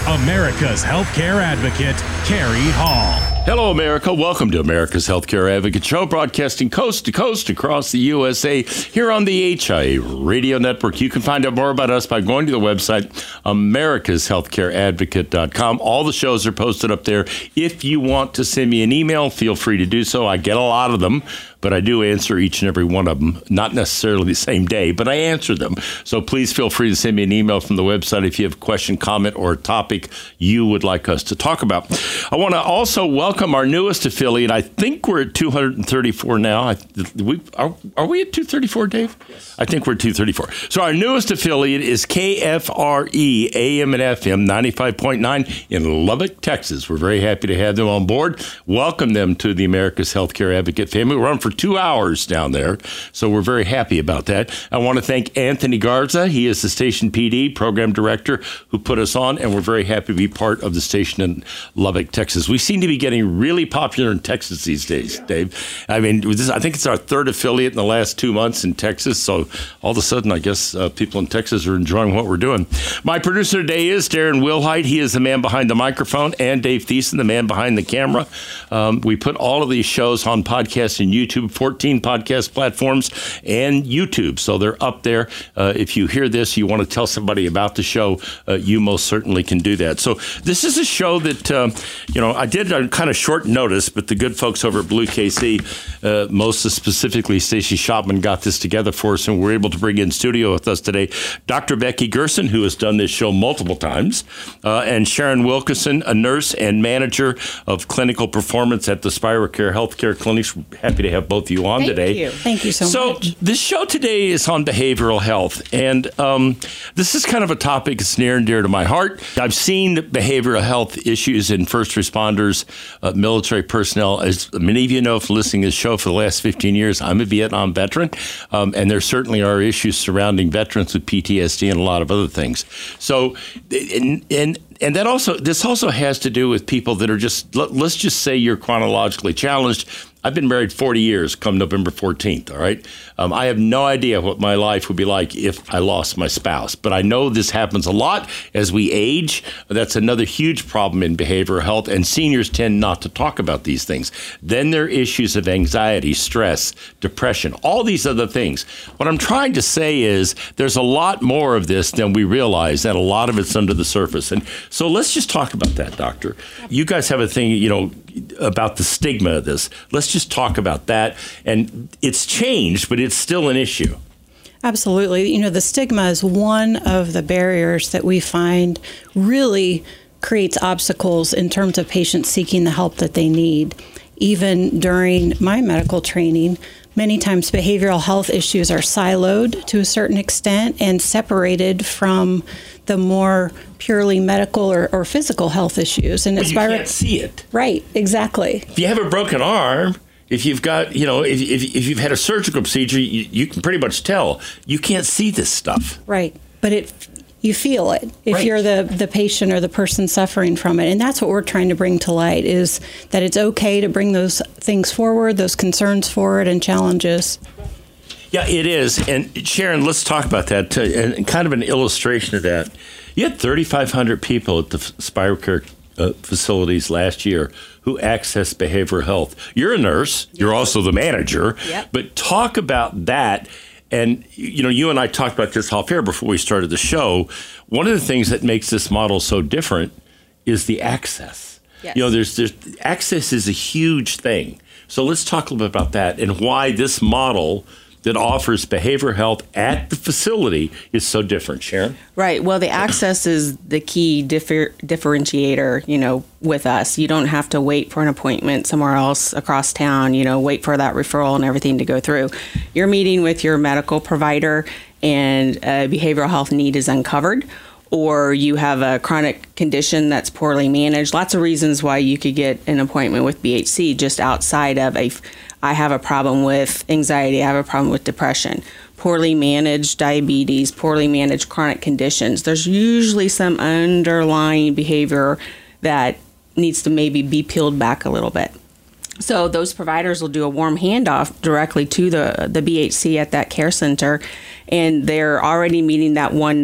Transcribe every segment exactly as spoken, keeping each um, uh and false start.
America's healthcare advocate, Cary Hall. Hello, America. Welcome to America's Healthcare Advocate Show, broadcasting coast to coast across the U S A here on the H I A Radio Network. You can find out more about us by going to the website, americas healthcare advocate dot com. All the shows are posted up there. If you want to send me an email, feel free to do so. I get a lot of them, but I do answer each and every one of them, not necessarily the same day, but I answer them. So please feel free to send me an email from the website if you have a question, comment, or a topic you would like us to talk about. I want to also welcome our newest affiliate. I think we're at two hundred thirty-four now. I, we, are, are we at two thirty-four, Dave? Yes. I think we're at two thirty-four. So our newest affiliate is K F R E A M and F M ninety-five point nine in Lubbock, Texas. We're very happy to have them on board. Welcome them to the America's Healthcare Advocate family. We're on for two hours down there, so we're very happy about that. I want to thank Anthony Garza. He is the station P D, program director, who put us on, and we're very happy to be part of the station in Lubbock, Texas. We seem to be getting really popular in Texas these days, Dave. I mean, this, I think it's our third affiliate in the last two months in Texas, so all of a sudden, I guess uh, people in Texas are enjoying what we're doing. My producer today is Darren Wilhite. He is the man behind the microphone, and Dave Thiessen, the man behind the camera. Um, we put all of these shows on podcast and YouTube, fourteen podcast platforms and YouTube, so they're up there. Uh, if you hear this, you want to tell somebody about the show, uh, you most certainly can do that. So this is a show that, uh, you know, I did a kind of short notice, but the good folks over at Blue K C, uh, most specifically Stacy Shopman, got this together for us, and we're able to bring in studio with us today Doctor Becky Gerson, who has done this show multiple times, uh, and Sharon Wilkerson, a nurse and manager of clinical performance at the SpiroCare Healthcare Clinics. Happy to have both of you on Thank today. You. Thank you so, so much. So this show today is on behavioral health, and um, this is kind of a topic that's near and dear to my heart. I've seen behavioral health issues in first responders, uh, military personnel. As many of you know from listening to this show for the last fifteen years, I'm a Vietnam veteran, um, and there certainly are issues surrounding veterans with P T S D and a lot of other things. So, and, and And that also, this also has to do with people that are just, let, let's just say you're chronologically challenged. I've been married forty years come November fourteenth, all right? Um, I have no idea what my life would be like if I lost my spouse. But I know this happens a lot as we age. That's another huge problem in behavioral health, and seniors tend not to talk about these things. Then there are issues of anxiety, stress, depression, all these other things. What I'm trying to say is there's a lot more of this than we realize, and a lot of it's under the surface. And so let's just talk about that, Doctor. You guys have a thing, you know, about the stigma of this. Let's just talk about that. And it's changed, but it's still an issue. Absolutely. You know, the stigma is one of the barriers that we find really creates obstacles in terms of patients seeking the help that they need. Even during my medical training, many times behavioral health issues are siloed to a certain extent and separated from the more purely medical or, or physical health issues. And but it's you by can't see it. Right, exactly. If you have a broken arm, if you've got, you know, if, if, if you've had a surgical procedure, you, you can pretty much tell. You can't see this stuff. Right, but it you feel it if right. you're the, the patient or the person suffering from it. And that's what we're trying to bring to light, is that it's okay to bring those things forward, those concerns forward and challenges. Yeah, it is. And Sharon, let's talk about that, too, and kind of an illustration of that. You had thirty-five hundred people at the SpiroCare uh, facilities last year who access behavioral health. You're a nurse. You're also the manager. Yep. But talk about that. And, you know, you and I talked about this off air before we started the show. One of the things that makes this model so different is the access. Yes. You know, there's, there's access is a huge thing. So let's talk a little bit about that and why this model that offers behavioral health at the facility is so different. Sharon? Right. Well, the access is the key differ- differentiator, you know, with us. You don't have to wait for an appointment somewhere else across town, you know, wait for that referral and everything to go through. You're meeting with your medical provider and a behavioral health need is uncovered, or you have a chronic condition that's poorly managed. Lots of reasons why you could get an appointment with B H C just outside of a I have a problem with anxiety, I have a problem with depression, poorly managed diabetes, poorly managed chronic conditions. There's usually some underlying behavior that needs to maybe be peeled back a little bit. So those providers will do a warm handoff directly to the, the B H C at that care center, and they're already meeting that one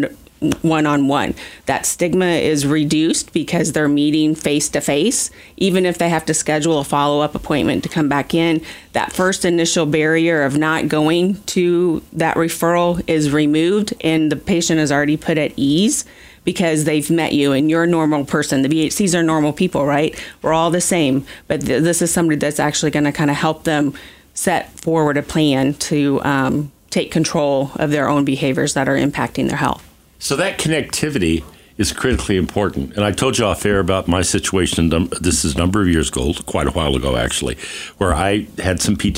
one-on-one. That stigma is reduced because they're meeting face-to-face. Even if they have to schedule a follow-up appointment to come back in, that first initial barrier of not going to that referral is removed, and the patient is already put at ease because they've met you and you're a normal person. The B H Cs are normal people, right? We're all the same, but th- this is somebody that's actually going to kind of help them set forward a plan to um, take control of their own behaviors that are impacting their health. So that connectivity is critically important. And I told you off air about my situation. This is a number of years ago, quite a while ago, actually, where I had some P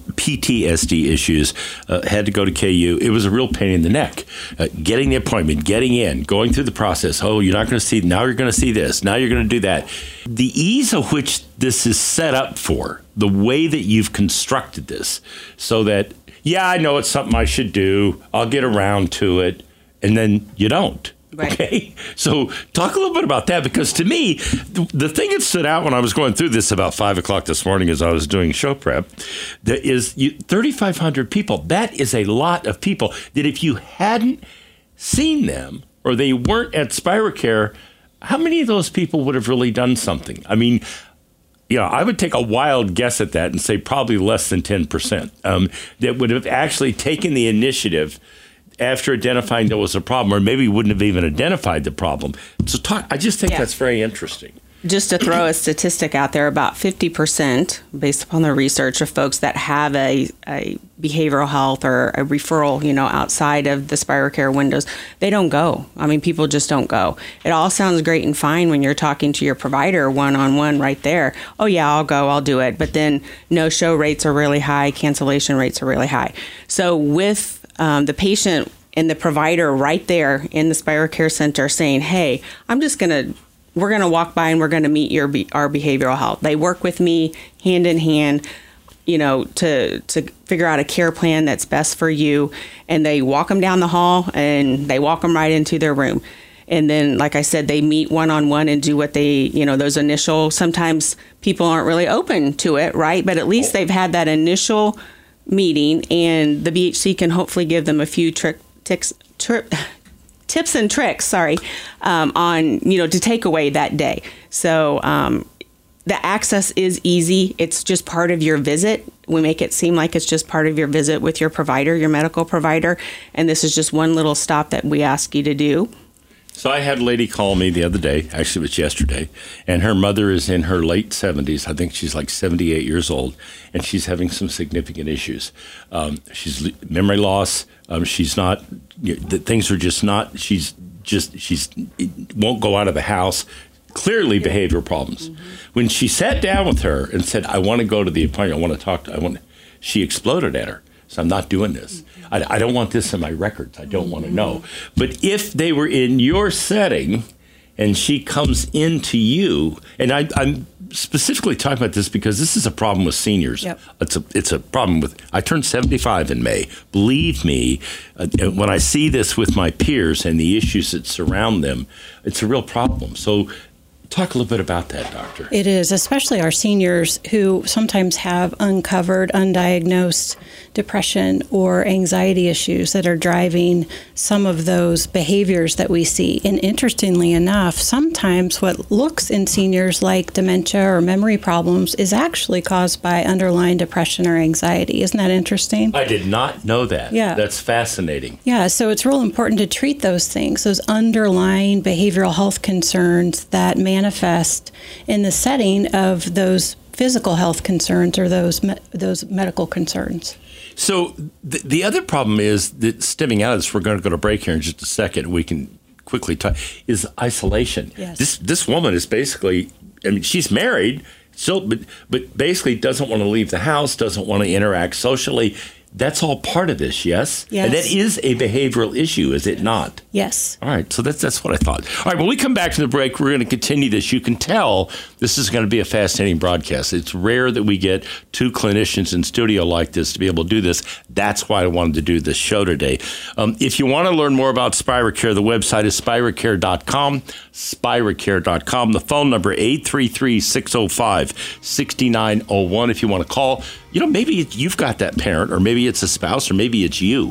T S D issues, uh, had to go to K U. It was a real pain in the neck. Uh, getting the appointment, getting in, going through the process. Oh, you're not going to see, now you're going to see this. Now you're going to do that. The ease of which this is set up for, the way that you've constructed this, so that, yeah, I know it's something I should do. I'll get around to it. And then you don't. Right. Okay, so talk a little bit about that, because to me, the, the thing that stood out when I was going through this about five o'clock this morning as I was doing show prep, that is you, thirty-five hundred people. That is a lot of people that if you hadn't seen them or they weren't at SpiroCare, how many of those people would have really done something? I mean, you know, I would take a wild guess at that and say probably less than ten percent um, that would have actually taken the initiative after identifying there was a problem, or maybe wouldn't have even identified the problem. So talk, I just think yeah. that's very interesting. Just to throw a statistic out there, about fifty percent, based upon the research, of folks that have a, a behavioral health or a referral, you know, outside of the SpiroCare windows, they don't go. I mean, people just don't go. It all sounds great and fine when you're talking to your provider one-on-one right there. Oh, yeah, I'll go, I'll do it. But then no-show rates are really high, cancellation rates are really high. So with Um, the patient and the provider right there in the SpiroCare Center saying, hey, I'm just going to, we're going to walk by and we're going to meet your our behavioral health. They work with me hand in hand, you know, to, to figure out a care plan that's best for you. And they walk them down the hall and they walk them right into their room. And then, like I said, they meet one-on-one and do what they, you know, those initial, sometimes people aren't really open to it, right? But at least they've had that initial meeting, and the B H C can hopefully give them a few trick, ticks, tri- tips and tricks, sorry, um, on, you know, to take away that day. So um, the access is easy. It's just part of your visit. We make it seem like it's just part of your visit with your provider, your medical provider, and this is just one little stop that we ask you to do. So I had a lady call me the other day, actually it was yesterday, and her mother is in her late seventies. I think she's like seventy-eight years old, and she's having some significant issues. Um, she's memory loss. Um, she's not, you know, the things are just not, she's just, she's won't go out of the house. Clearly behavioral problems. Mm-hmm. When she sat down with her and said, I want to go to the appointment, I want to talk to, I want, she exploded at her. So I'm not doing this. I, I don't want this in my records. I don't want to know. But if they were in your setting and she comes into you, and I, I'm specifically talking about this because this is a problem with seniors. Yep. It's a it's a problem with, I turned seventy-five in May. Believe me, uh, when I see this with my peers and the issues that surround them, it's a real problem. So talk a little bit about that, Doctor. It is, especially our seniors who sometimes have uncovered, undiagnosed depression or anxiety issues that are driving some of those behaviors that we see. And interestingly enough, sometimes what looks in seniors like dementia or memory problems is actually caused by underlying depression or anxiety. Isn't that interesting? I did not know that. Yeah. That's fascinating. Yeah, so it's real important to treat those things, those underlying behavioral health concerns that manifest in the setting of those physical health concerns or those me- those medical concerns. So the, the other problem is that stemming out of this, we're going to go to break here in just a second. We can quickly talk, is isolation. Yes. This this woman is basically, I mean, she's married, still, but, but basically doesn't want to leave the house, doesn't want to interact socially. That's all part of this, yes? Yes. And that is a behavioral issue, is it not? Yes. All right, so that's that's what I thought. All right, when we come back from the break, we're going to continue this. You can tell this is going to be a fascinating broadcast. It's rare that we get two clinicians in studio like this to be able to do this. That's why I wanted to do this show today. Um, if you want to learn more about SpiroCare, the website is spirocare dot com, spirocare dot com. The phone number, eight three three, six oh five, six nine oh one. If you want to call, you know, maybe you've got that parent, or maybe it's a spouse, or maybe it's you.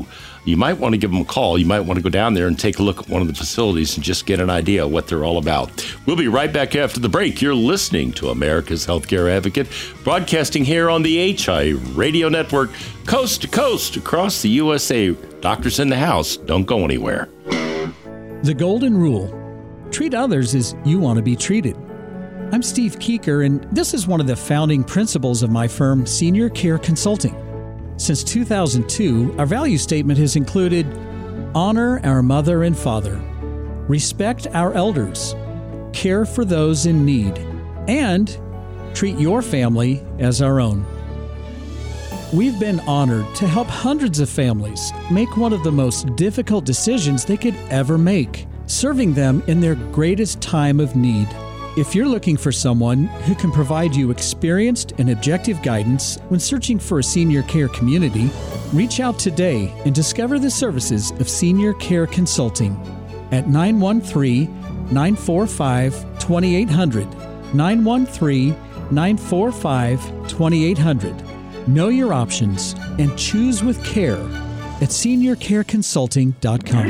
you might want to give them a call. You might want to go down there and take a look at one of the facilities and just get an idea of what they're all about. We'll be right back after the break. You're listening to America's Healthcare Advocate, broadcasting here on the H I Radio Network, coast to coast across the U S A. Doctors in the house. Don't go anywhere. The Golden Rule. Treat others as you want to be treated. I'm Steve Keeker, and this is one of the founding principles of my firm, Senior Care Consulting. Since two thousand two, our value statement has included honor our mother and father, respect our elders, care for those in need, and treat your family as our own. We've been honored to help hundreds of families make one of the most difficult decisions they could ever make, serving them in their greatest time of need. If you're looking for someone who can provide you experienced and objective guidance when searching for a senior care community, reach out today and discover the services of Senior Care Consulting at nine one three, nine four five, two eight zero zero, nine one three, nine four five, two eight zero zero. Know your options and choose with care at senior care consulting dot com.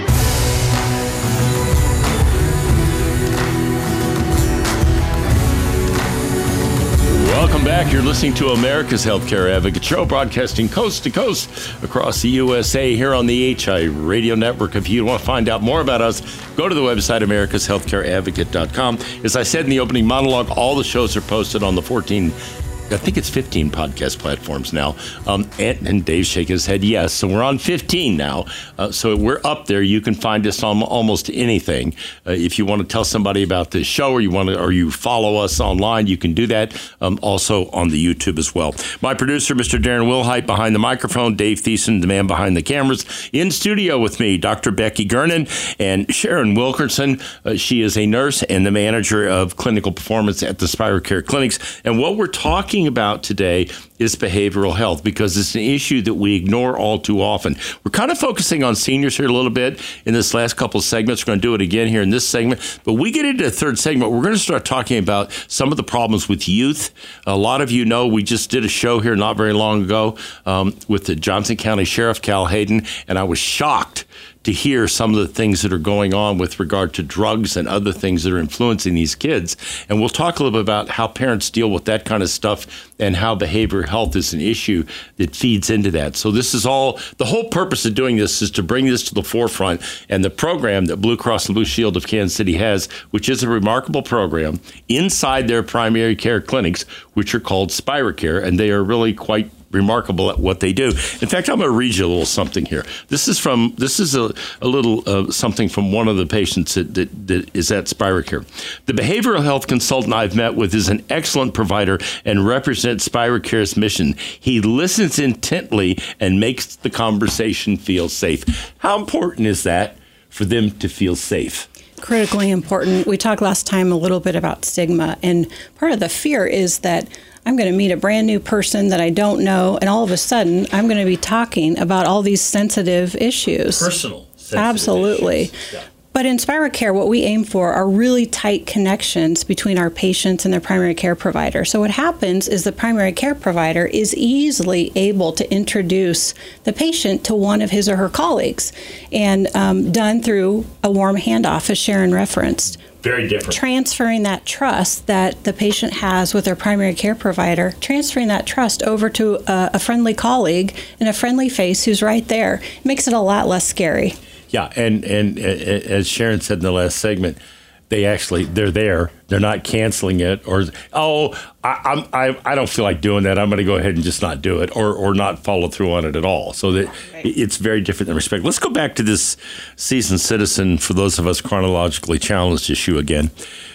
Welcome back. You're listening to America's Healthcare Advocate Show, broadcasting coast to coast across the U S A here on the H I Radio Network. If you want to find out more about us, go to the website, americas healthcare advocate dot com. As I said in the opening monologue, all the shows are posted on the fourteen I think it's fifteen podcast platforms now. Um, and, and Dave's shaking his head yes. So we're on fifteen now. Uh, so we're up there. You can find us on almost anything. Uh, if you want to tell somebody about this show, or you want to, or you follow us online, you can do that. Um, also on the YouTube as well. My producer, Mister Darren Wilhite, behind the microphone. Dave Thiessen, the man behind the cameras. In studio with me, Doctor Becky Gernon and Sharon Wilkerson. Uh, she is a nurse and the manager of clinical performance at the SpiroCare Clinics. And what we're talking about today is behavioral health, because it's an issue that we ignore all too often. We're kind of focusing on seniors here a little bit in this last couple of segments. We're going to do it again here in this segment. But we get into the third segment, we're going to start talking about some of the problems with youth. A lot of you know we just did a show here not very long ago um, with the Johnson County Sheriff, Cal Hayden, and I was shocked to hear some of the things that are going on with regard to drugs and other things that are influencing these kids. And we'll talk a little bit about how parents deal with that kind of stuff and how behavioral health is an issue that feeds into that. So this is all, the whole purpose of doing this is to bring this to the forefront. And the program that Blue Cross and Blue Shield of Kansas City has, which is a remarkable program inside their primary care clinics, which are called SpiroCare, and they are really quite remarkable at what they do. In fact, I'm going to read you a little something here. This is from this is a, a little uh, something from one of the patients that, that, that is at SpiroCare. The behavioral health consultant I've met with is an excellent provider and represents SpiroCare's mission. He listens intently and makes the conversation feel safe. How important is that for them to feel safe? Critically important. We talked last time a little bit about stigma, and part of the fear is that I'm going to meet a brand new person that I don't know, and all of a sudden I'm going to be talking about all these sensitive issues. Personal. Absolutely. Issues. Yeah. But in SpiroCare, what we aim for are really tight connections between our patients and their primary care provider. So what happens is the primary care provider is easily able to introduce the patient to one of his or her colleagues, and um, done through a warm handoff, as Sharon referenced. Very different. Transferring that trust that the patient has with their primary care provider, transferring that trust over to a, a friendly colleague and a friendly face who's right there, makes it a lot less scary. Yeah, and, and as Sharon said in the last segment, they actually, they're there. They're not canceling it, or, oh, I, I'm, I, I don't feel like doing that. I'm going to go ahead and just not do it, or, or not follow through on it at all. So that right. It's very different in respect. Let's go back to this seasoned citizen, for those of us chronologically challenged, issue again.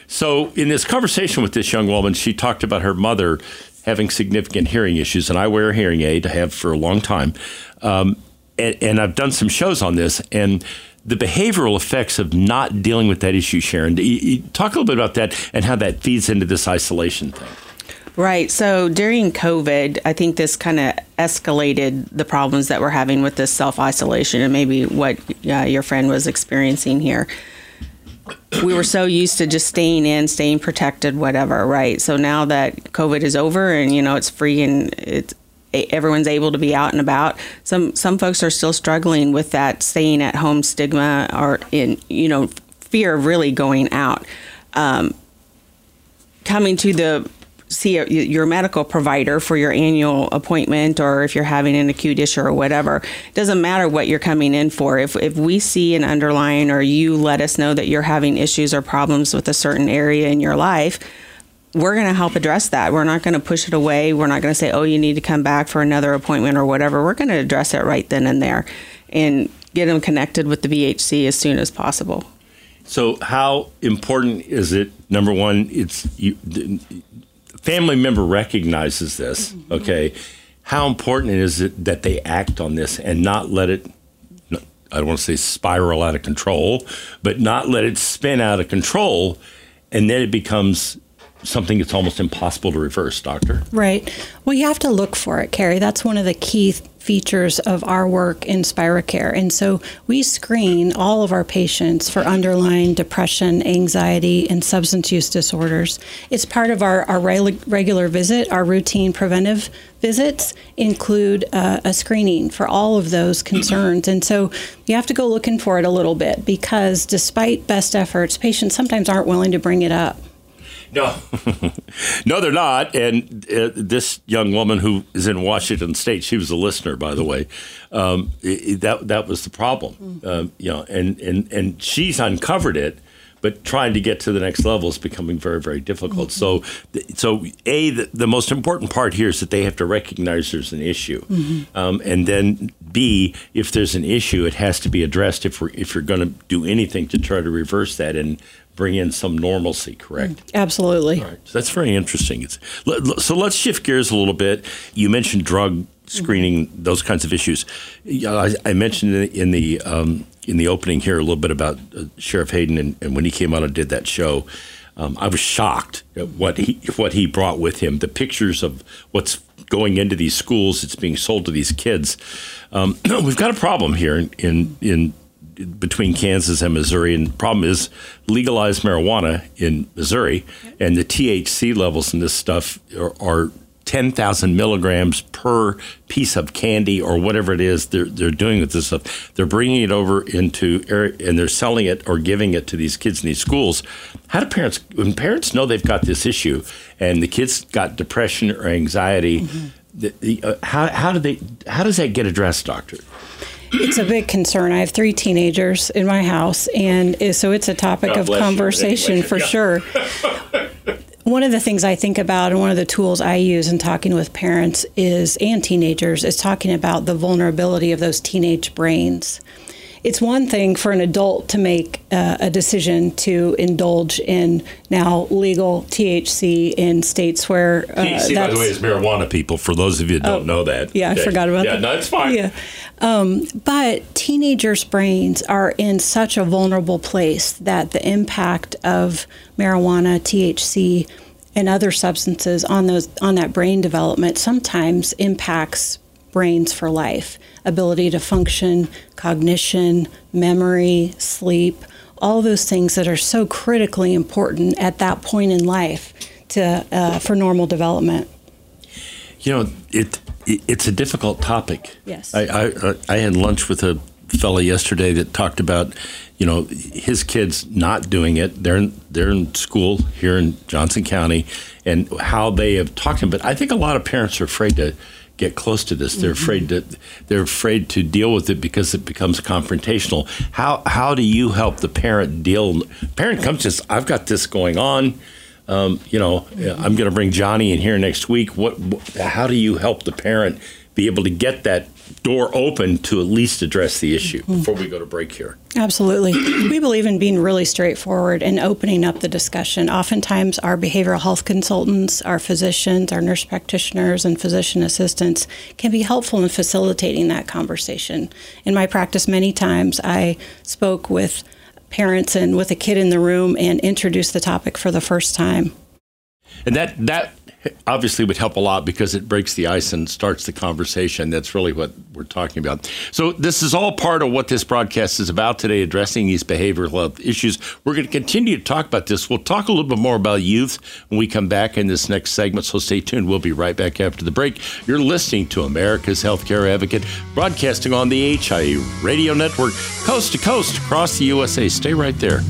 So in this conversation with this young woman, she talked about her mother having significant hearing issues, and I wear a hearing aid. I have for a long time. Um, and, and I've done some shows on this, and the behavioral effects of not dealing with that issue, Sharon. Talk a little bit about that and how that feeds into this isolation thing. Right. So during COVID, I think this kind of escalated the problems that we're having with this self-isolation, and maybe what uh, your friend was experiencing here. We were so used to just staying in, staying protected, whatever, right? So now that COVID is over and, you know, it's free and it's everyone's able to be out and about. Some some folks are still struggling with that staying at home stigma, or in you know fear of really going out. Um, coming to the see a, your medical provider for your annual appointment, or if you're having an acute issue or whatever, it doesn't matter what you're coming in for. If if we see an underlying, or you let us know that you're having issues or problems with a certain area in your life, we're going to help address that. We're not going to push it away. We're not going to say, oh, you need to come back for another appointment or whatever. We're going to address it right then and there and get them connected with the B H C as soon as possible. So how important is it? Number one, it's you, the family member recognizes this, okay? How important is it that they act on this and not let it, I don't want to say spiral out of control, but not let it spin out of control, and then it becomes something that's almost impossible to reverse, Doctor? Right. Well, you have to look for it, Carrie. That's one of the key features of our work in SpiroCare. And so we screen all of our patients for underlying depression, anxiety, and substance use disorders. It's part of our, our regular visit. Our routine preventive visits include uh, a screening for all of those concerns. And so you have to go looking for it a little bit, because despite best efforts, patients sometimes aren't willing to bring it up. No, no, they're not. And uh, this young woman who is in Washington State, she was a listener, by the way. Um, it, that that was the problem, mm. um, you know. And, and and she's uncovered it, but trying to get to the next level is becoming very, very difficult. Mm-hmm. So, so a the, the most important part here is that they have to recognize there's an issue, mm-hmm. um, and then B, if there's an issue, it has to be addressed. If we're if you're going to do anything to try to reverse that and bring in some normalcy, correct? Absolutely. All right. So that's very interesting. It's, so let's shift gears a little bit. You mentioned drug screening, mm-hmm. those kinds of issues. I, I mentioned in the um, in the opening here a little bit about uh, Sheriff Hayden, and, and when he came out and did that show, um, I was shocked at what he what he brought with him. The pictures of what's going into these schools, it's being sold to these kids. Um, we've got a problem here in in. in between Kansas and Missouri, and the problem is legalized marijuana in Missouri, and the T H C levels in this stuff are, are ten thousand milligrams per piece of candy or whatever it is they're they're doing with this stuff. They're bringing it over into and they're selling it or giving it to these kids in these schools. How do parents, when parents know they've got this issue and the kids got depression or anxiety, mm-hmm. the, the, uh, how how do they how does that get addressed, Doctor? It's a big concern. I have three teenagers in my house, and so it's a topic God of conversation anyway. for yeah. sure. One of the things I think about, and one of the tools I use in talking with parents is and teenagers is talking about the vulnerability of those teenage brains. It's one thing for an adult to make uh, a decision to indulge in now legal T H C in states where uh, T H C, by the way, is marijuana, people, for those of you who don't oh, know that. Yeah, okay. I forgot about yeah, that. Yeah, no, it's fine. Yeah. Um, but teenagers' brains are in such a vulnerable place that the impact of marijuana, T H C, and other substances on those on that brain development sometimes impacts brains for life, ability to function, cognition, memory, sleep, all those things that are so critically important at that point in life to uh, for normal development. You know, it, it it's a difficult topic. Yes. I, I I had lunch with a fellow yesterday that talked about, you know, his kids not doing it. They're in, they're in school here in Johnson County, and how they have talked to him. But I think a lot of parents are afraid to get close to this. They're afraid to they're afraid to deal with it because it becomes confrontational. How how do you help the parent deal? Parent comes just, I've got this going on. Um, you know, I'm going to bring Johnny in here next week. What, what? How do you help the parent be able to get that door open to at least address the issue before we go to break here? Absolutely. We believe in being really straightforward and opening up the discussion. Oftentimes, our behavioral health consultants, our physicians, our nurse practitioners, and physician assistants can be helpful in facilitating that conversation. In my practice, many times I spoke with parents and with a kid in the room and introduced the topic for the first time. And that that obviously would help a lot because it breaks the ice and starts the conversation. That's really what we're talking about. So this is all part of what this broadcast is about today, addressing these behavioral health issues. We're going to continue to talk about this. We'll talk a little bit more about youth when we come back in this next segment, so stay tuned. We'll be right back after the break. You're listening to America's Healthcare Advocate, broadcasting on the H I A Radio Network, coast to coast across the U S A. Stay right there.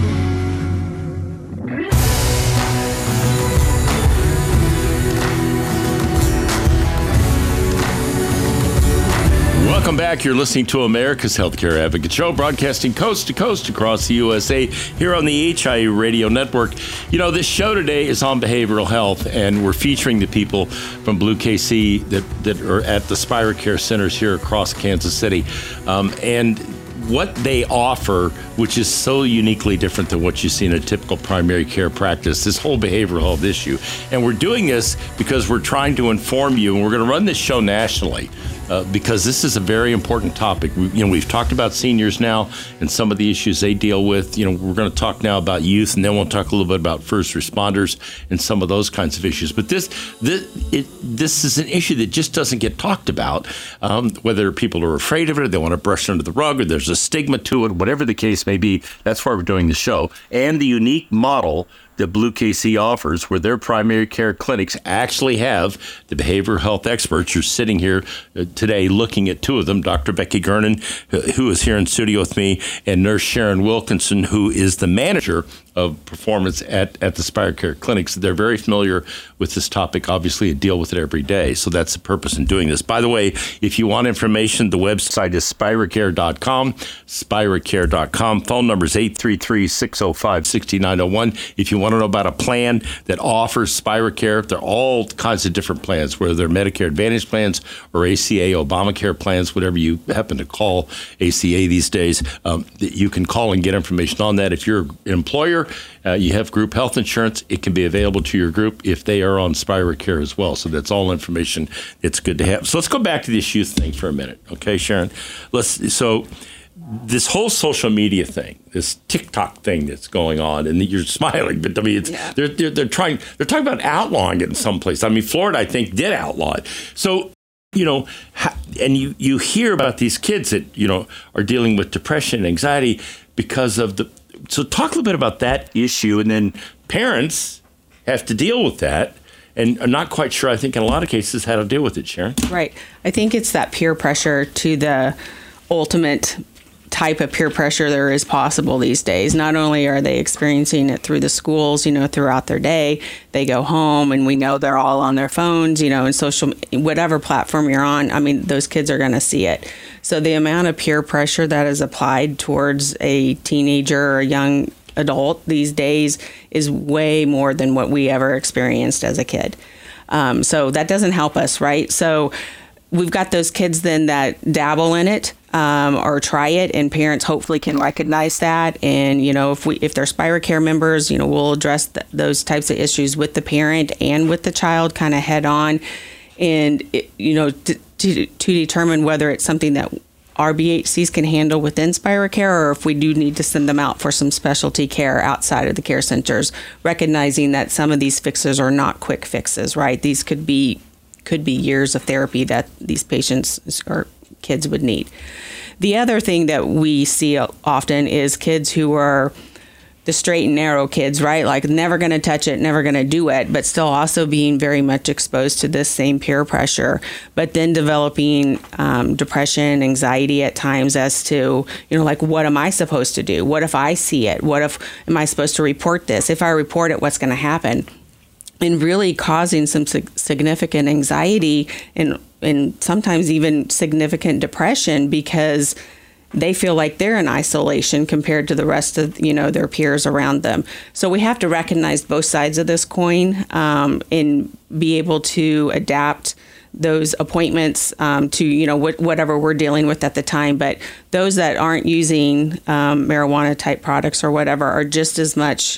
Welcome back. You're listening to America's Healthcare Advocate Show, broadcasting coast to coast across the U S A here on the H I A Radio Network. You know, this show today is on behavioral health, and we're featuring the people from Blue K C that, that are at the SpiroCare centers here across Kansas City. Um, and what they offer, which is so uniquely different than what you see in a typical primary care practice, this whole behavioral health issue. And we're doing this because we're trying to inform you, and we're going to run this show nationally. Uh, because this is a very important topic. We, you know, we've talked about seniors now and some of the issues they deal with. You know, we're going to talk now about youth, and then we'll talk a little bit about first responders and some of those kinds of issues. But this, this, it, this is an issue that just doesn't get talked about. Um, whether people are afraid of it, or they want to brush it under the rug, or there's a stigma to it, whatever the case may be. That's why we're doing the show, and the unique model that Blue K C offers, where their primary care clinics actually have the behavioral health experts. You're sitting here today looking at two of them, Doctor Becky Gernon, who is here in studio with me, and Nurse Sharon Wilkinson, who is the manager of performance at, at the SpiroCare clinics. They're very familiar with this topic, obviously, and deal with it every day. So that's the purpose in doing this. By the way, if you want information, the website is spirocare dot com, spirocare dot com. Phone number is eight three three, six oh five, six nine oh one. If you want to know about a plan that offers SpiroCare, they're all kinds of different plans, whether they're Medicare Advantage plans or A C A, Obamacare plans, whatever you happen to call A C A these days. Um, you can call and get information on that. If you're an employer, uh, you have group health insurance, it can be available to your group if they are on SpiroCare as well. So that's all information. It's good to have. So let's go back to this youth thing for a minute. Okay, Sharon? Let's, so this whole social media thing, this TikTok thing that's going on, and you're smiling, but I mean, it's, yeah. they're, they're, they're trying, they're talking about outlawing it in some place. I mean, Florida, I think, did outlaw it. So, you know, and you, you hear about these kids that, you know, are dealing with depression and anxiety because of the, so talk a little bit about that issue, and then parents have to deal with that. And I'm not quite sure, I think in a lot of cases, how to deal with it, Sharon. Right. I think it's that peer pressure to the ultimate type of peer pressure there is possible these days. Not only are they experiencing it through the schools, you know, throughout their day, they go home and we know they're all on their phones, you know, and social, whatever platform you're on, I mean, those kids are going to see it. So the amount of peer pressure that is applied towards a teenager or a young adult these days is way more than what we ever experienced as a kid. Um, so that doesn't help us, right? So we've got those kids then that dabble in it um, or try it, and parents hopefully can recognize that. And, you know, if we if they're SpiroCare members, you know, we'll address th- those types of issues with the parent and with the child kind of head on. And, it, you know, to, to, to determine whether it's something that our B H Cs can handle within SpiroCare, or if we do need to send them out for some specialty care outside of the care centers, recognizing that some of these fixes are not quick fixes, right? These could be could be years of therapy that these patients or kids would need. The other thing that we see often is kids who are the straight and narrow kids, right? Like never going to touch it, never going to do it, but still also being very much exposed to this same peer pressure, but then developing um, depression, anxiety at times as to, you know, like, what am I supposed to do? What if I see it? What if, am I supposed to report this? If I report it, what's going to happen? And really causing some significant anxiety and, and sometimes even significant depression because they feel like they're in isolation compared to the rest of, you know, their peers around them. So we have to recognize both sides of this coin um, and be able to adapt those appointments um, to, you know, wh- whatever we're dealing with at the time. But those that aren't using um, marijuana type products or whatever are just as much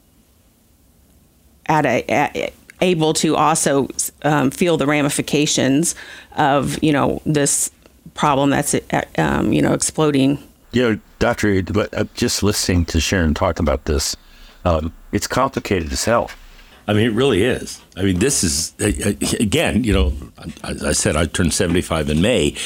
at a, at, able to also um, feel the ramifications of, you know, this problem that's, um, you know, exploding. You know, Doctor, just listening to Sharon talk about this, um, it's complicated as hell. I mean, it really is. I mean, this is, again, you know, as I said, I turned seventy-five in May.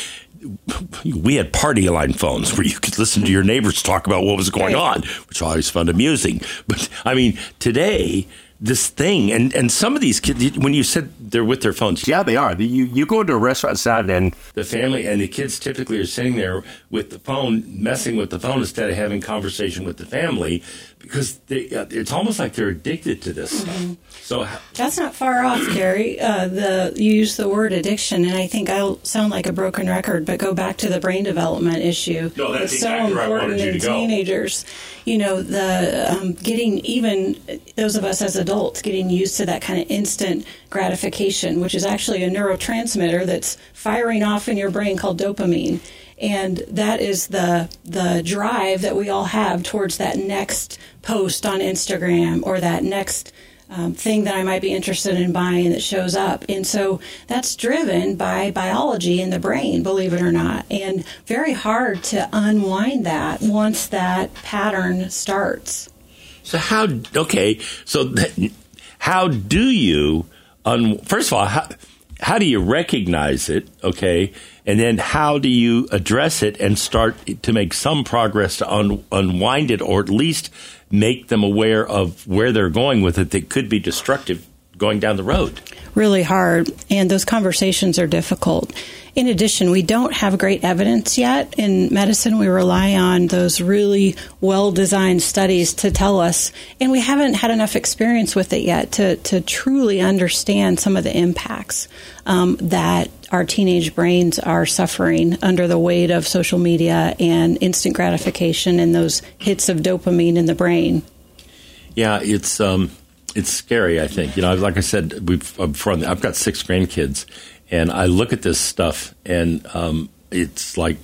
We had party line phones where you could listen to your neighbors talk about what was going on, which I always found amusing. But, I mean, today, this thing, and, and some of these kids, when you said they're with their phones, yeah, they are. You you go into a restaurant side and the family and the kids typically are sitting there with the phone, messing with the phone instead of having conversation with the family, because they, it's almost like they're addicted to this mm-hmm. stuff. So that's not far off, Gary. Uh, the you use the word addiction, and I think I'll sound like a broken record, but go back to the brain development issue. No, that's it's exactly so important where I wanted you in to go. Teenagers. You know, the um, getting even those of us as adults getting used to that kind of instant gratification, which is actually a neurotransmitter that's firing off in your brain called dopamine. And that is the the drive that we all have towards that next post on Instagram or that next um, thing that I might be interested in buying that shows up. And so that's driven by biology in the brain, believe it or not, and very hard to unwind that once that pattern starts. So how, okay, so that, how do you, un, first of all, how, how do you recognize it, okay, and then how do you address it and start to make some progress to un, unwind it, or at least make them aware of where they're going with it that could be destructive going down the road? Really hard, and those conversations are difficult. In addition, we don't have great evidence yet. In medicine, we rely on those really well-designed studies to tell us, and we haven't had enough experience with it yet to, to truly understand some of the impacts um, that our teenage brains are suffering under the weight of social media and instant gratification and those hits of dopamine in the brain. Yeah, it's um, it's scary, I think. You know, like I said, we've I'm from, I've got six grandkids, and I look at this stuff, and um, it's like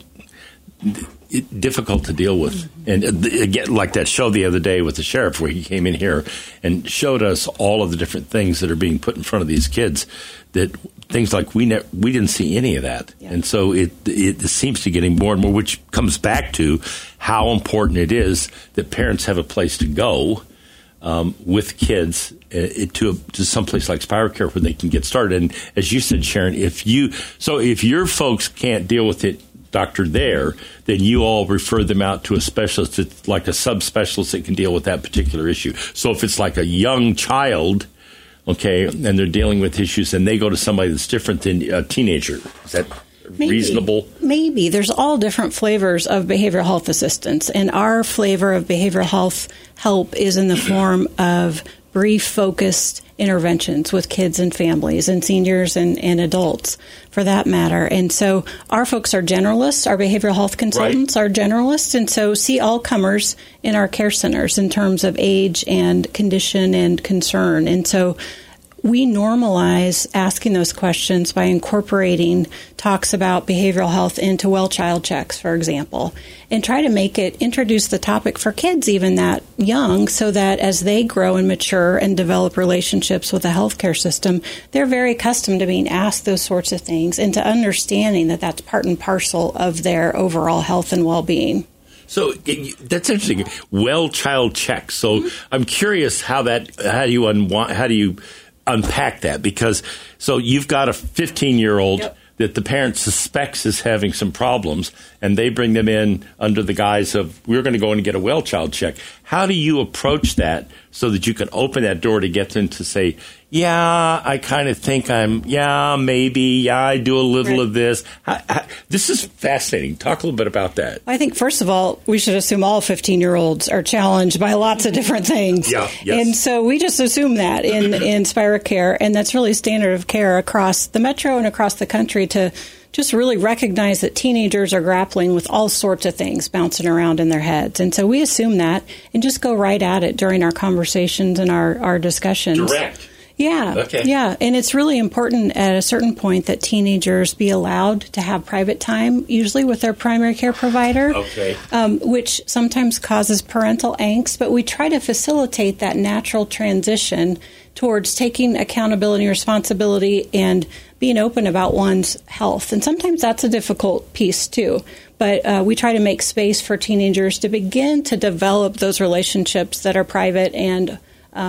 it, difficult to deal with. And again, like that show the other day with the sheriff, where he came in here and showed us all of the different things that are being put in front of these kids. That things like we ne- we didn't see any of that, yeah. And so it it seems to getting more and more, which comes back to how important it is that parents have a place to go. Um, with kids uh, to to someplace like SpiroCare where they can get started. And as you said, Sharon, if you so if your folks can't deal with it, doctor, there, then you all refer them out to a specialist, that's like a subspecialist that can deal with that particular issue. So if it's like a young child, okay, and they're dealing with issues, and they go to somebody that's different than a teenager, is that Maybe. reasonable? Maybe. There's all different flavors of behavioral health assistance, and our flavor of behavioral health help is in the form of brief, focused interventions with kids and families and seniors and, and adults, for that matter. And so our folks are generalists. Our behavioral health consultants right. are generalists, and so see all comers in our care centers in terms of age and condition and concern. And so we normalize asking those questions by incorporating talks about behavioral health into well child checks, for example, and try to make it, introduce the topic for kids even that young, so that as they grow and mature and develop relationships with the healthcare system, they're very accustomed to being asked those sorts of things and to understanding that that's part and parcel of their overall health and well-being. So that's interesting. Well child checks. So I'm curious how that, how do you unwind, how do you unpack that, because so you've got a fifteen-year-old yep. that the parent suspects is having some problems, and they bring them in under the guise of, we're going to go in and get a well child check. How do you approach that so that you can open that door to get them to say, yeah, I kind of think I'm, yeah, maybe, yeah, I do a little right. of this. How, how, this is fascinating. Talk a little bit about that. I think, first of all, we should assume all fifteen-year-olds are challenged by lots of different things. Yeah, yes. And so we just assume that in, in SpiroCare, and that's really standard of care across the metro and across the country, to just really recognize that teenagers are grappling with all sorts of things bouncing around in their heads. And so we assume that and just go right at it during our conversations and our, our discussions. Direct. Yeah. Okay. Yeah. And it's really important at a certain point that teenagers be allowed to have private time, usually with their primary care provider, okay. um, which sometimes causes parental angst. But we try to facilitate that natural transition towards taking accountability and responsibility and being open about one's health. And sometimes that's a difficult piece, too. But uh, we try to make space for teenagers to begin to develop those relationships that are private and um,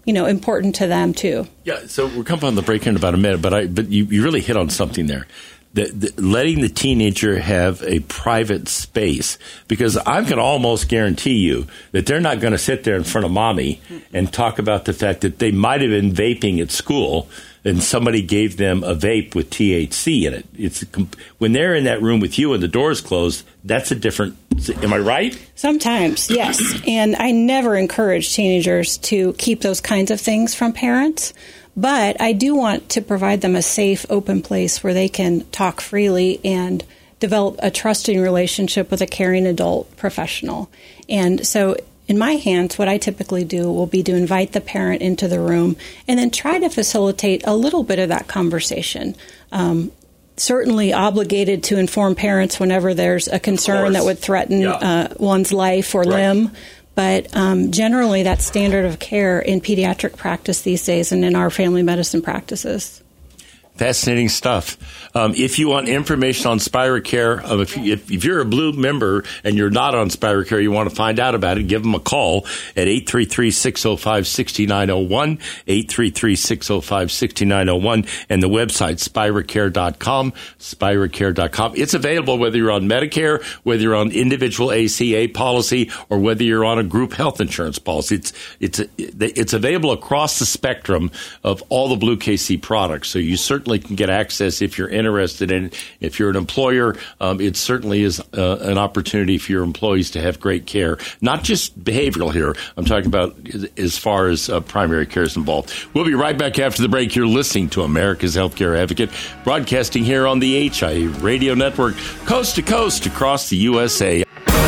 you know, important to them too. Yeah, so we're coming on the break in about a minute, but I but you, you really hit on something there. The, the, letting the teenager have a private space, because I'm going to almost guarantee you that they're not going to sit there in front of mommy and talk about the fact that they might have been vaping at school and somebody gave them a vape with T H C in it. It's a, when they're in that room with you and the door's closed, that's a different. Am I right? Sometimes, yes. And I never encourage teenagers to keep those kinds of things from parents. But I do want to provide them a safe, open place where they can talk freely and develop a trusting relationship with a caring adult professional. And so in my hands, what I typically do will be to invite the parent into the room and then try to facilitate a little bit of that conversation. Um, certainly obligated to inform parents whenever there's a concern that would threaten yeah. uh, one's life or right. limb. But um, generally, that's standard of care in pediatric practice these days and in our family medicine practices. Fascinating stuff. Um, if you want information on SpiroCare, um, if, you, if, if you're a Blue member and you're not on SpiroCare, you want to find out about it, give them a call at eight three three, six oh five, six nine oh one, eight three three, six oh five, six nine oh one, and the website, spirocare dot com, spirocare dot com. It's available whether you're on Medicare, whether you're on individual A C A policy, or whether you're on a group health insurance policy. It's, it's, it's available across the spectrum of all the Blue K C products, so you certainly can get access if you're interested in it. If you're an employer, um, it certainly is uh, an opportunity for your employees to have great care. Not just behavioral here. I'm talking about as far as uh, primary care is involved. We'll be right back after the break. You're listening to America's Healthcare Advocate, broadcasting here on the H I A Radio Network, coast to coast across the U S A.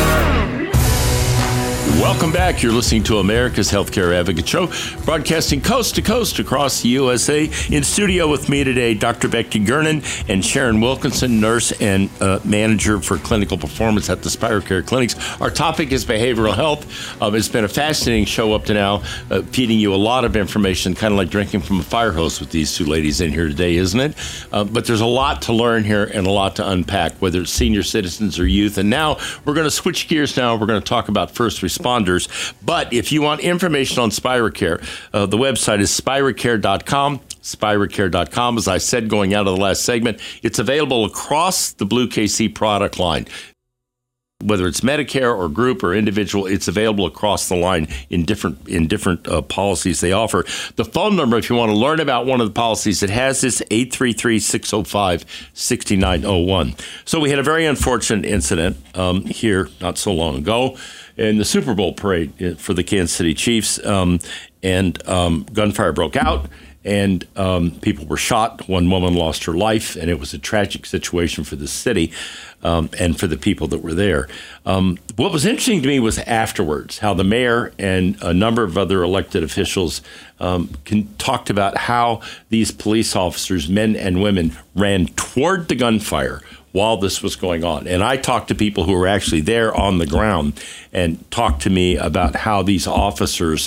Welcome back. You're listening to America's Healthcare Advocate Show, broadcasting coast to coast across the U S A. In studio with me today, Doctor Becky Gernon and Sharon Wilkinson, nurse and uh, manager for clinical performance at the SpiroCare clinics. Our topic is behavioral health. Um, it's been a fascinating show up to now, uh, feeding you a lot of information, kind of like drinking from a fire hose with these two ladies in here today, isn't it? Uh, but there's a lot to learn here and a lot to unpack, whether it's senior citizens or youth. And now we're going to switch gears now. We're going to talk about first responders. But if you want information on SpiroCare, uh, the website is spirocare dot com. spirocare dot com. As I said going out of the last segment, it's available across the Blue K C product line. Whether it's Medicare or group or individual, it's available across the line in different in different uh, policies they offer. The phone number, if you want to learn about one of the policies that has this, eight three three, six oh five, six nine oh one. So we had a very unfortunate incident um, here not so long ago in the Super Bowl parade for the Kansas City Chiefs, um, and um, gunfire broke out. And um, people were shot. One woman lost her life, and it was a tragic situation for the city um, and for the people that were there. Um, what was interesting to me was afterwards, how the mayor and a number of other elected officials um, can, talked about how these police officers, men and women, ran toward the gunfire while this was going on. And I talked to people who were actually there on the ground and talked to me about how these officers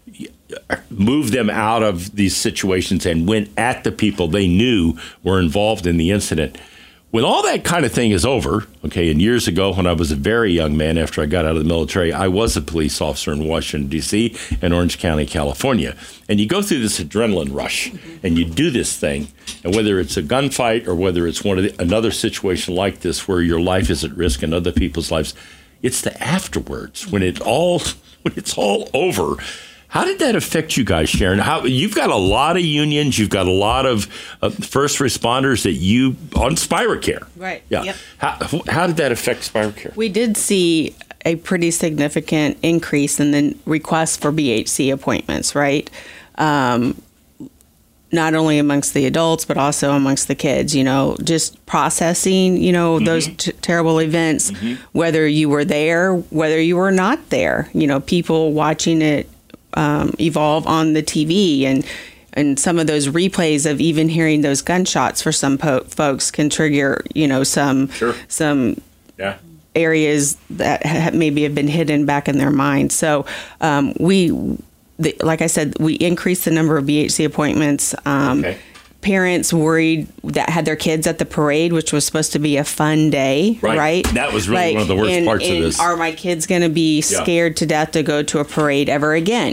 moved them out of these situations and went at the people they knew were involved in the incident. When all that kind of thing is over, okay, and years ago when I was a very young man after I got out of the military, I was a police officer in Washington, D C and Orange County, California. And you go through this adrenaline rush and you do this thing. And whether it's a gunfight or whether it's one of the, another situation like this where your life is at risk and other people's lives, it's the afterwards when it all when it's all over. How did that affect you guys, Sharon? How you've got a lot of unions, you've got a lot of uh, first responders that you on SpiroCare, right? Yeah. Yep. How how did that affect SpiroCare? We did see a pretty significant increase in the requests for B H C appointments, right? Um, not only amongst the adults, but also amongst the kids, you know, just processing, you know, mm-hmm. those t- terrible events, mm-hmm. whether you were there, whether you were not there, you know, people watching it Um, evolve on the T V, and and some of those replays of even hearing those gunshots for some po- folks can trigger, you know, some sure. some yeah. areas that ha- maybe have been hidden back in their mind. So um, we, the, like I said, we increased the number of B H C appointments. Um, okay. Parents worried that had their kids at the parade, which was supposed to be a fun day, right? right? That was really like, one of the worst and, parts and of this. Are my kids going to be scared yeah. to death to go to a parade ever again?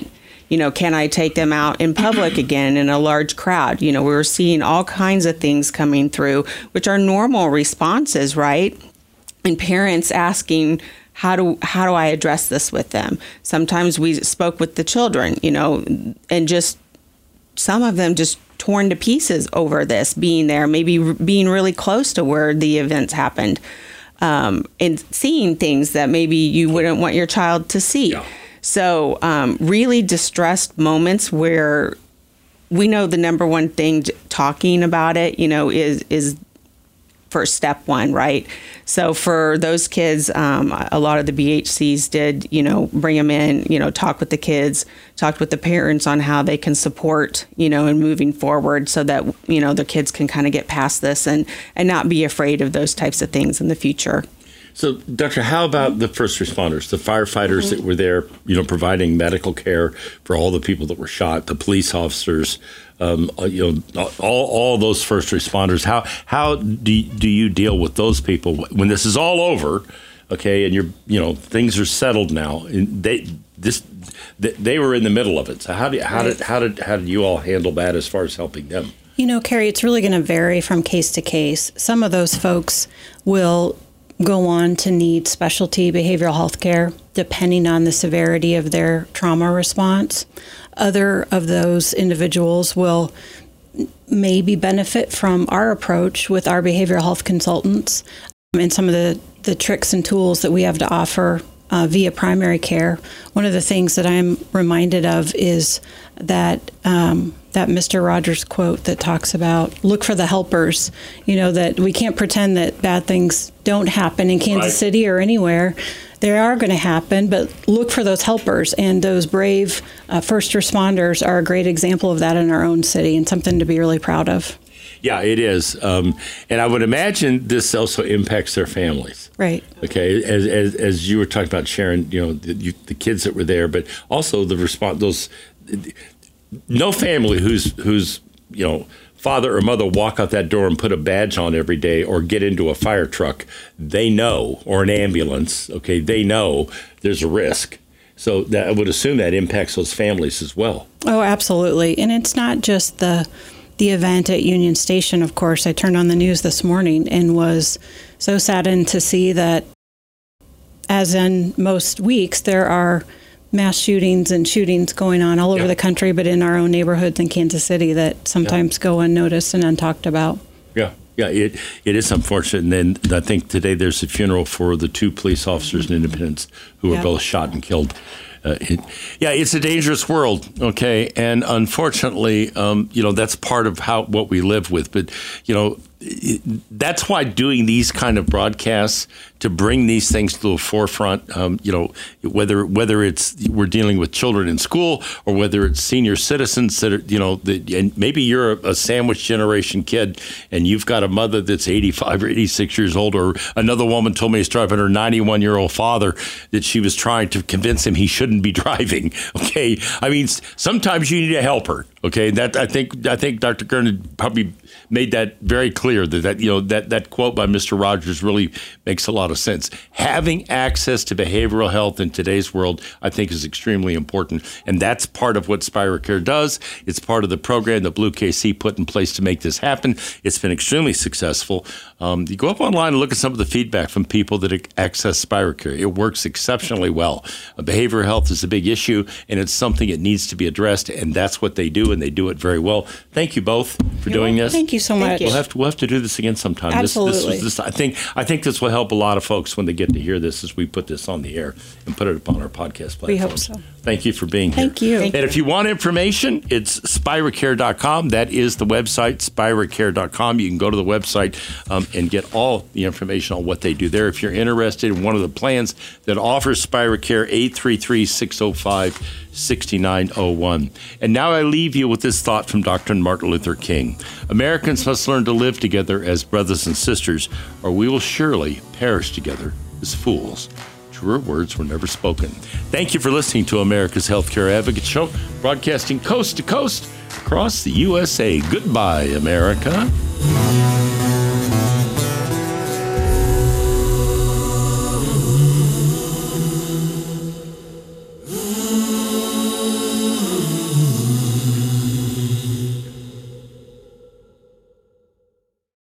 You know, can I take them out in public again in a large crowd? You know, we were seeing all kinds of things coming through, which are normal responses, right? And parents asking, how do how do I address this with them? Sometimes we spoke with the children, you know, and just some of them just torn to pieces over this, being there, maybe r- being really close to where the events happened, um, and seeing things that maybe you wouldn't want your child to see. Yeah. So um, really distressed moments where we know the number one thing talking about it, you know, is is first step one, right? So for those kids, um, a lot of the B H Cs did, you know, bring them in, you know, talk with the kids, talked with the parents on how they can support, you know, and moving forward so that, you know, the kids can kind of get past this and, and not be afraid of those types of things in the future. So, Doctor, how about the first responders, the firefighters mm-hmm. that were there, you know, providing medical care for all the people that were shot, the police officers, um, you know, all all those first responders? How how do do you deal with those people when this is all over? Okay, and you're you know things are settled now. And they this they were in the middle of it. So how do how did how did how did you all handle that as far as helping them? You know, Carrie, it's really going to vary from case to case. Some of those folks will go on to need specialty behavioral health care, depending on the severity of their trauma response. Other of those individuals will maybe benefit from our approach with our behavioral health consultants and some of the, the tricks and tools that we have to offer uh, via primary care. One of the things that I'm reminded of is that um, that Mister Rogers quote that talks about look for the helpers, you know, that we can't pretend that bad things don't happen in Kansas right. City or anywhere. They are going to happen, but look for those helpers. And those brave uh, first responders are a great example of that in our own city and something to be really proud of. Yeah, it is. Um, and I would imagine this also impacts their families. Right. Okay. As as, as you were talking about, Sharon, you know, the, you, the kids that were there, but also the response, those, no family who's, who's, you know, father or mother walk out that door and put a badge on every day or get into a fire truck, they know, or an ambulance, okay, they know there's a risk. So that, I would assume that impacts those families as well. Oh, absolutely. And it's not just the the event at Union Station, of course. I turned on the news this morning and was so saddened to see that, as in most weeks, there are mass shootings and shootings going on all over yeah. the country, but in our own neighborhoods in Kansas City that sometimes yeah. go unnoticed and untalked about. Yeah, yeah, it it is unfortunate. And then I think today there's a funeral for the two police officers in Independence who were yeah. both shot and killed. Uh, it, yeah, it's a dangerous world, okay? And unfortunately, um, you know, that's part of how what we live with. But, you know, it, that's why doing these kind of broadcasts to bring these things to the forefront, um, you know, whether whether it's we're dealing with children in school or whether it's senior citizens that are, you know, that, and maybe you're a, a sandwich generation kid and you've got a mother that's eighty-five or eighty-six years old, or another woman told me she's driving her ninety-one-year-old father that she was trying to convince him he shouldn't be driving. Okay, I mean, sometimes you need a helper. Okay, that I think I think Doctor Kern probably made that very clear that, that you know that, that quote by Mister Rogers really makes a lot of sense. Having access to behavioral health in today's world, I think, is extremely important, and that's part of what SpiroCare does. It's part of the program that Blue K C put in place to make this happen. It's been extremely successful. Um, you go up online and look at some of the feedback from people that access SpiroCare. It works exceptionally well. Uh, behavioral health is a big issue, and it's something that needs to be addressed, and that's what they do, and they do it very well. Thank you both for You're doing welcome. this. Thank you so much. We'll have to we'll have to do this again sometime. Absolutely. This, this, this, I think I think this will help a lot of folks when they get to hear this as we put this on the air and put it up on our podcast platform. We hope so. Thank you for being here. Thank you. Thank and if you want information, it's spirocare dot com. That is the website, spirocare dot com. You can go to the website um, and get all the information on what they do there. If you're interested in one of the plans that offers SpiroCare, eight three three, six oh five, six nine oh one. And now I leave you with this thought from Doctor Martin Luther King. Americans must learn to live together as brothers and sisters, or we will surely perish together as fools. Truer words were never spoken. Thank you for listening to America's Healthcare Advocate Show, broadcasting coast to coast across the U S A. Goodbye, America.